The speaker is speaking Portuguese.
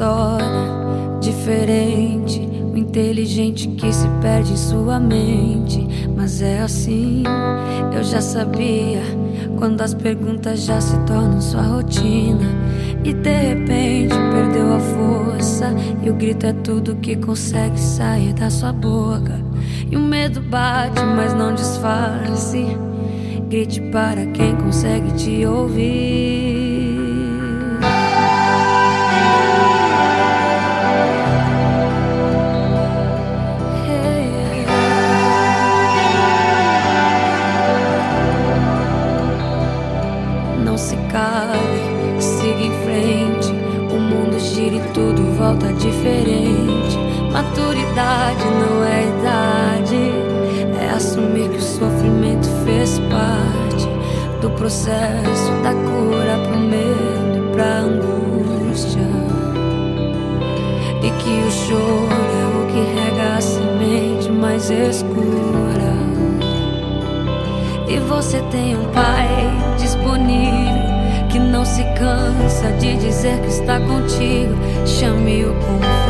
história diferente, o inteligente que se perde em sua mente. Mas é assim, eu já sabia, quando as perguntas já se tornam sua rotina. E de repente perdeu a força, e o grito é tudo que consegue sair da sua boca. E o medo bate, mas não disfarce, grite para quem consegue te ouvir. Não se cale, siga em frente, o mundo gira e tudo volta diferente. Maturidade não é idade, é assumir que o sofrimento fez parte do processo da cura pro medo e pra angústia. E que o choro é o que rega a semente mais escura. E você tem um pai disponível que não se cansa de dizer que está contigo. Chame-o com